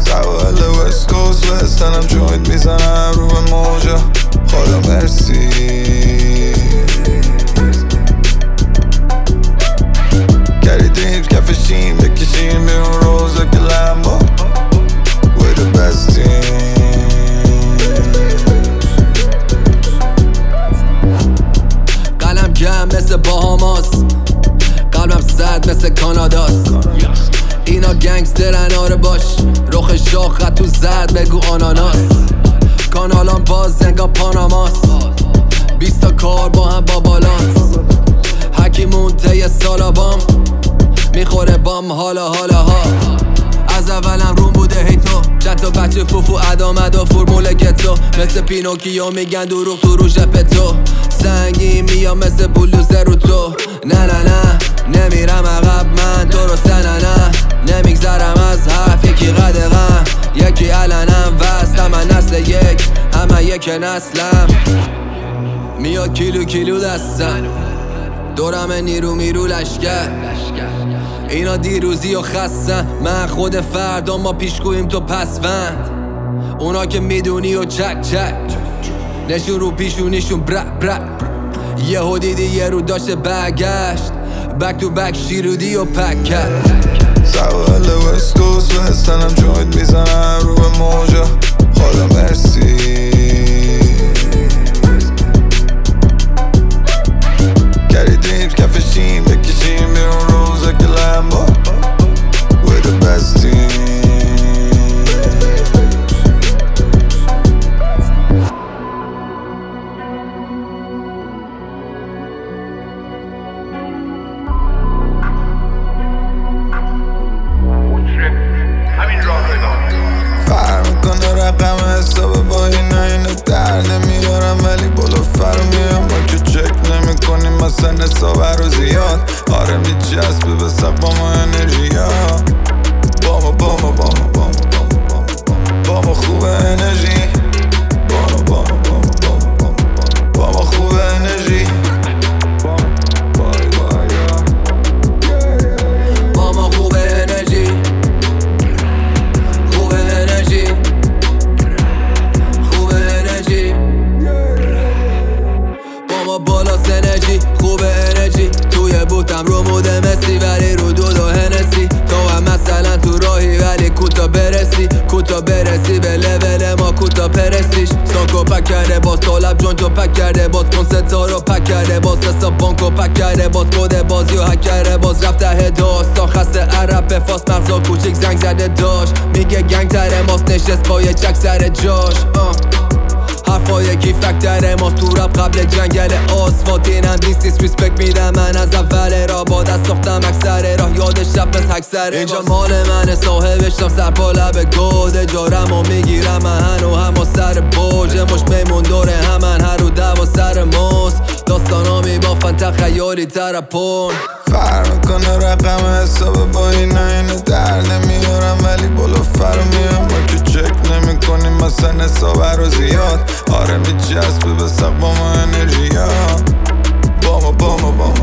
سواحل وست کوست وستنم جوینت میزنم رو به موجا خدا مرسی کردیم کفشیم بکشیم به اون روزا که لمبا We're the best team قلم گرم مثل باهاماس قلبم سرد مثل کاناداست اینا گنگسترن آره باش رخ شاخ تو زرد بگو آناناس کانالان باز زنگا پاناماست 20 تا کار با هم با بالانس هکی مونته سالا بام میخوره بام حالا ها از اولم روم بوده هی تو جتا بچه فوفو ادامدا فرمول گتو مثل پینوکیو میگن دروغ تو رو ژپتو سنگی میام مثل بلوزه رو تو نه نمیرم عقب من درسته نه نمیگذرم از حرف یکی قدغم یکی علنم وست من نسل یک همه یک نسلم میاد کیلو دستم دورم نیرو میرو لشکر اینا دیروزی و خستن من خود فردا ما پیشگویم تو پسوند اونا که میدونی و چک نشون رو پیشونیشون برا یهو دیدی یه رو داشته برگشت بک تو بک شیرودی و پک کرد سواحل وست کوست وستنم جوینت میزنم رو به موجا خدا مرسی کردیم کفشیم بکشیم به اون روزا که لمبا We're the best team رقم حساب با اینو در نمیارم ولی بالا فرو میام ما که چک نمی کنیم مثلا حساب رو زیاد آره میچسبه به سقام و انرژی ها با ما خوب انرژی با ما خوب انرژی با ما خوب انرژی بالا انرژی خوب انرژی توی بوتم رو موده مسی ولی رو دو هنسی تو هم مثلا تو راهی ولی کوتا برسی به لول ما کوتا پرستیش ساکو پک کرده باز طالب جون تو پک کرده باز کنستا رو پک کرده باز حساب بانکو پک کرده باز کد بازی و هک کرده باز رفته هداستا خسته عرب به فاس مغزا کوچیک زنگ زده داشت میگه گنگ تره ماست نشست با یه چک سر جاش حرفای کی فکتره ماست تو رب قبل جنگل آسفالت اینم دیست ریسپکت میدم من از اول را با دست ساختم اکثر راه یاد شب از حکسر اینجا مال منه صاحبشم سر پا لب گوده جارم و میگیرم من هنو هم و سر برج مش میمون دوره همن هر رو دو سر ماست داستانامی بافن تخیالی ترپون فرق میکنه رقم حساب با اینو در نمیارم ولی بالا فرو میام ما که چک نمی کنیم مثلا حساب رو زیاد آره میچسبه به سقام و انرژی ها با ما